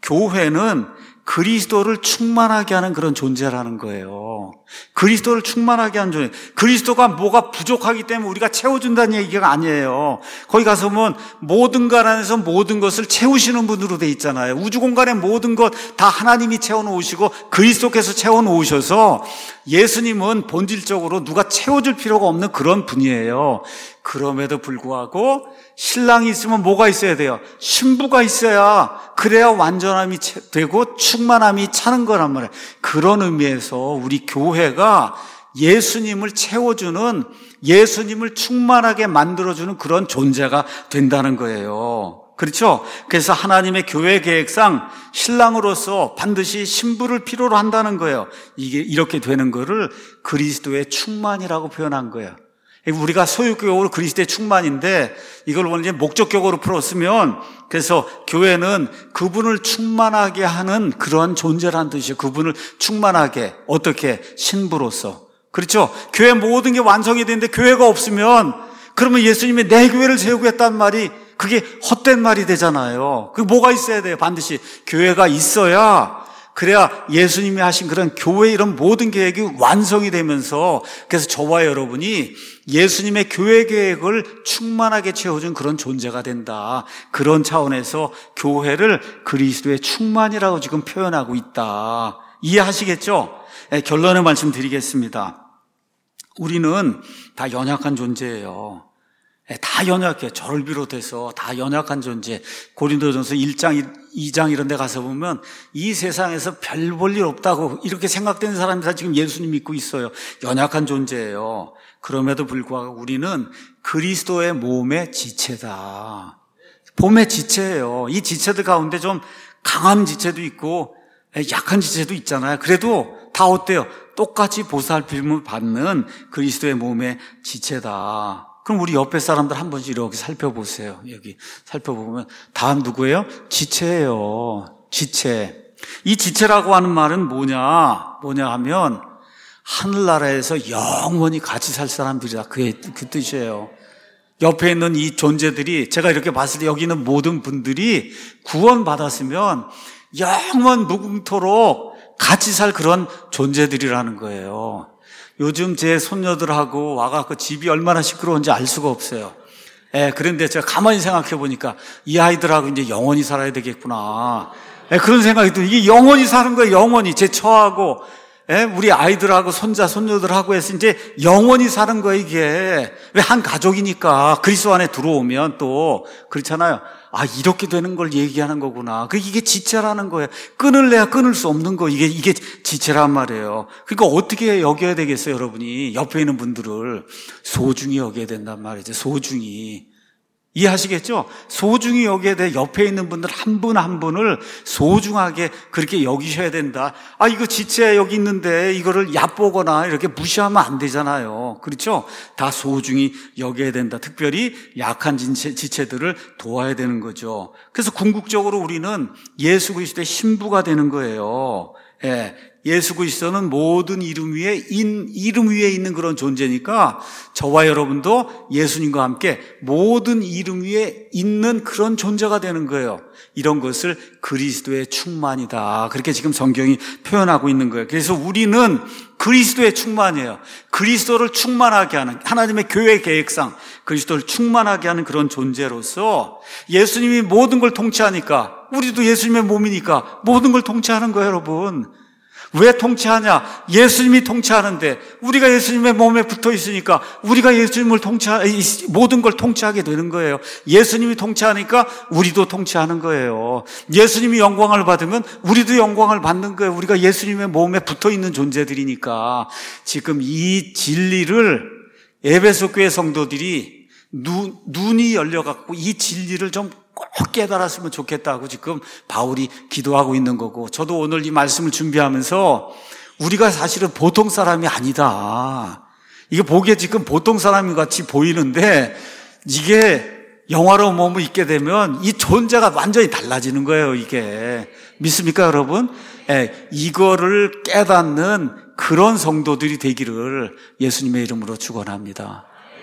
교회는 그리스도를 충만하게 하는 그런 존재라는 거예요. 그리스도를 충만하게 하는 존재. 그리스도가 뭐가 부족하기 때문에 우리가 채워준다는 얘기가 아니에요. 거기 가서 보면 모든 것 안에서 모든 것을 채우시는 분으로 돼 있잖아요. 우주공간의 모든 것 다 하나님이 채워놓으시고 그리스도께서 채워놓으셔서 예수님은 본질적으로 누가 채워줄 필요가 없는 그런 분이에요. 그럼에도 불구하고 신랑이 있으면 뭐가 있어야 돼요? 신부가 있어야 그래야 완전함이 되고 충만함이 차는 거란 말이에요. 그런 의미에서 우리 교회가 예수님을 채워주는, 예수님을 충만하게 만들어주는 그런 존재가 된다는 거예요. 그렇죠? 그래서 하나님의 교회 계획상 신랑으로서 반드시 신부를 필요로 한다는 거예요. 이게 이렇게 되는 거를 그리스도의 충만이라고 표현한 거예요. 우리가 소유격으로 그리스도의 충만인데 이걸 원래 목적격으로 풀었으면 그래서 교회는 그분을 충만하게 하는 그런 존재라는 뜻이에요. 그분을 충만하게 어떻게? 신부로서. 그렇죠? 교회 모든 게 완성이 되는데 교회가 없으면 그러면 예수님이 내 교회를 세우겠다는 말이 그게 헛된 말이 되잖아요. 그 뭐가 있어야 돼요? 반드시 교회가 있어야 그래야 예수님이 하신 그런 교회 이런 모든 계획이 완성이 되면서 그래서 저와 여러분이 예수님의 교회 계획을 충만하게 채워준 그런 존재가 된다. 그런 차원에서 교회를 그리스도의 충만이라고 지금 표현하고 있다. 이해하시겠죠? 결론의 말씀 드리겠습니다. 우리는 다 연약한 존재예요. 다 연약해. 저를 비롯해서 다 연약한 존재. 고린도전서 1장, 2장 이런 데 가서 보면 이 세상에서 별 볼 일 없다고 이렇게 생각되는 사람이 다 지금 예수님 믿고 있어요. 연약한 존재예요. 그럼에도 불구하고 우리는 그리스도의 몸의 지체다. 몸의 지체예요. 이 지체들 가운데 좀 강한 지체도 있고 약한 지체도 있잖아요. 그래도 다 어때요? 똑같이 보살핌을 받는 그리스도의 몸의 지체다. 그럼 우리 옆에 사람들 한 번씩 이렇게 살펴보세요. 여기 살펴보면 다음 누구예요? 지체예요. 지체. 이 지체라고 하는 말은 뭐냐 하면 하늘나라에서 영원히 같이 살 사람들이다. 그 뜻이에요. 옆에 있는 이 존재들이 제가 이렇게 봤을 때 여기 있는 모든 분들이 구원받았으면 영원 무궁토록 같이 살 그런 존재들이라는 거예요. 요즘 제 손녀들하고 와갖고 집이 얼마나 시끄러운지 알 수가 없어요. 그런데 제가 가만히 생각해 보니까 이 아이들하고 이제 영원히 살아야 되겠구나. 그런 생각이 들어요. 이게 영원히 사는 거예요, 영원히. 제 처하고, 우리 아이들하고 손녀들하고 해서 이제 영원히 사는 거예요, 이게. 왜 한 가족이니까 그리스도 안에 들어오면 또, 그렇잖아요. 아, 이렇게 되는 걸 얘기하는 거구나. 이게 지체라는 거예요. 끊을래야 끊을 수 없는 거. 이게 지체란 말이에요. 그러니까 어떻게 여겨야 되겠어요, 여러분이? 옆에 있는 분들을 소중히 여겨야 된단 말이죠. 소중히. 이해하시겠죠? 소중히 여기에 대해 옆에 있는 분들 한 분 한 분을 소중하게 그렇게 여기셔야 된다. 아, 이거 지체 여기 있는데 이거를 얕보거나 이렇게 무시하면 안 되잖아요. 그렇죠? 다 소중히 여겨야 된다. 특별히 약한 지체들을 도와야 되는 거죠. 그래서 궁극적으로 우리는 예수 그리스도의 신부가 되는 거예요. 예수 그리스도는 모든 이름 위에 있는 그런 존재니까 저와 여러분도 예수님과 함께 모든 이름 위에 있는 그런 존재가 되는 거예요. 이런 것을 그리스도의 충만이다. 그렇게 지금 성경이 표현하고 있는 거예요. 그래서 우리는 그리스도의 충만이에요. 그리스도를 충만하게 하는 하나님의 교회 계획상 그리스도를 충만하게 하는 그런 존재로서 예수님이 모든 걸 통치하니까 우리도 예수님의 몸이니까 모든 걸 통치하는 거예요, 여러분. 왜 통치하냐? 예수님이 통치하는데 우리가 예수님의 몸에 붙어 있으니까 우리가 예수님을 모든 걸 통치하게 되는 거예요. 예수님이 통치하니까 우리도 통치하는 거예요. 예수님이 영광을 받으면 우리도 영광을 받는 거예요. 우리가 예수님의 몸에 붙어 있는 존재들이니까. 지금 이 진리를 에베소 교회 성도들이 눈이 열려갖고 이 진리를 좀 꼭 깨달았으면 좋겠다고 지금 바울이 기도하고 있는 거고, 저도 오늘 이 말씀을 준비하면서 우리가 사실은 보통 사람이 아니다. 이게 보기에 지금 보통 사람 같이 보이는데 이게 영화로 몸을 입게 되면 이 존재가 완전히 달라지는 거예요, 이게. 믿습니까, 여러분? 이거를 깨닫는 그런 성도들이 되기를 예수님의 이름으로 축원합니다.